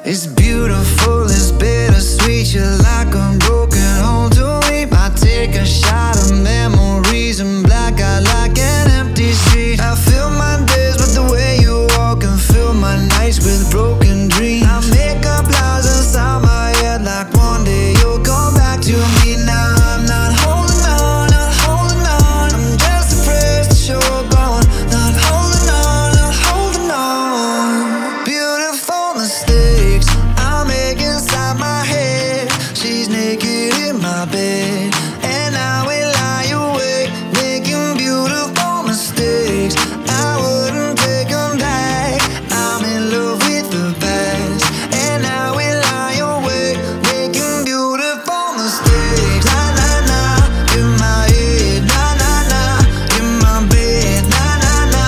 It's beautiful, it's bittersweet. You're like a broken home to me. I take a shot of memories and black out like an empty street. I fill my days with the way you walk and fill my nights with broken dreams. I make up lies inside my head like one day you'll come back to me. Now I'm not holding on, not holding on. I'm just afraid that you're gone. Not holding on, not holding on. Beautiful mistakes I make inside my head. She's naked in my bed and I will lie awake, making beautiful mistakes. I wouldn't take them back. I'm in love with the past and I will lie awake, making beautiful mistakes. Na na na, in my head. Na na na, in my bed. Na na na,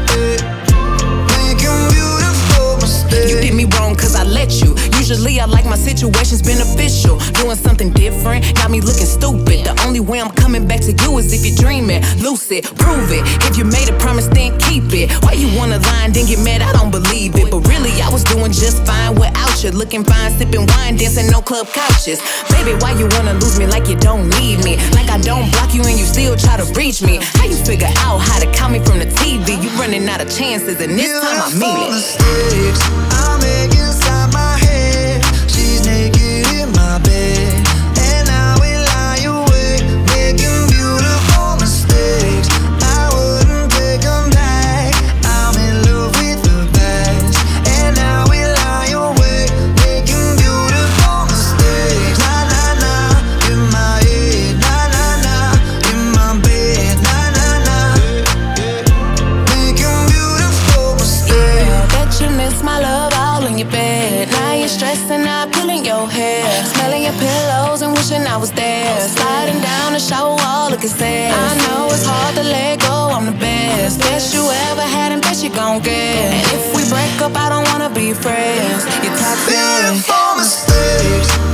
making beautiful mistakes. You did me wrong cause I let you. Usually I like my situations beneficial. Doing something different got me looking stupid. The only way I'm coming back to you is if you're dreaming. Lucid, prove it. If you made a promise, then keep it. Why you wanna lie and then get mad? I don't believe it. But really, I was doing just fine without you. Looking fine, sipping wine, dancing on club couches. Baby, why you wanna lose me like you don't need me? Like I don't block you and you still try to reach me. How you figure out how to count me from the TV? You running out of chances and this time I mean it. Mistakes I make inside my head. She's naked in my bed and I will lie awake, making beautiful mistakes. I wouldn't take them back. I'm in love with the past and I will lie awake, making beautiful mistakes. Na na na, in my head. Na na na, in my bed. Na na na, making beautiful mistakes. Yeah, bet you miss my love all in your bed. Now you're stressing out, pulling your hair, smelling your pillows and wishing I was there. Sliding down the shower wall, looking sad. I know it's hard to let go, I'm the best. Best you ever had and best you gon' get. And if we break up, I don't wanna be friends. You're toxic. Beautiful mistakes